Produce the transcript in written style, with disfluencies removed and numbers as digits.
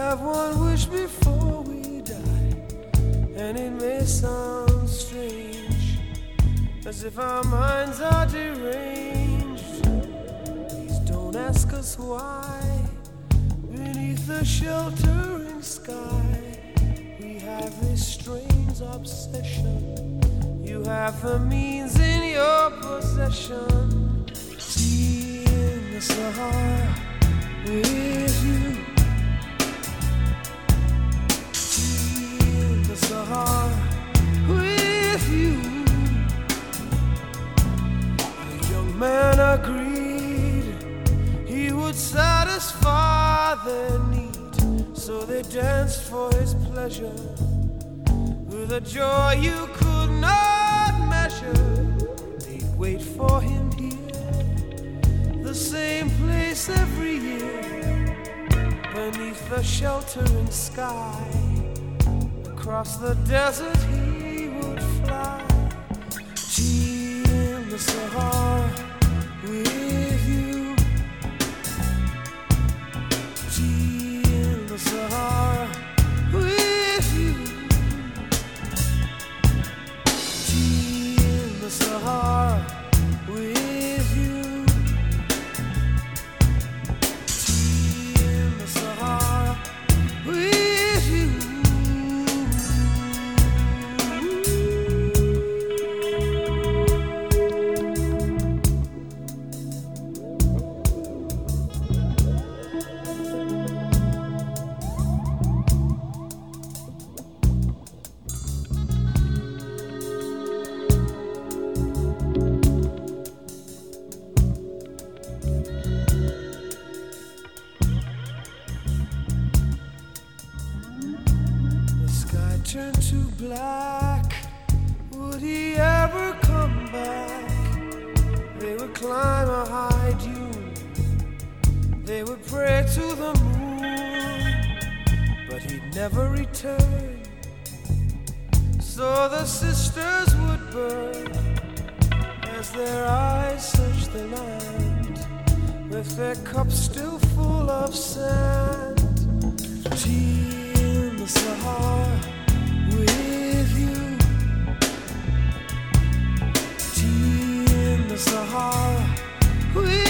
have one wish before we die, and it may sound strange, as if our minds are deranged. Please don't ask us why. Beneath the sheltering sky, we have this strange obsession. You have the means in your possession. Tea in the Sahara with you. Tea in the Sahara with you. The young man agreed he would satisfy their need, so they danced for his pleasure with a joy you could not measure. They'd wait for him here, the same place every year, beneath the sheltering sky. Across the desert he would fly. Tea in the Sahara with you. Tea in the Sahara with you. Tea in the Sahara with you. Tea in the Sahara with you. Turned to black. Would he ever come back? They would climb a high dune, they would pray to the moon, but he'd never return. So the sisters would burn as their eyes searched the land, with their cups still full of sand. Tea in the Sahara with you. Tea in the Sahara with you.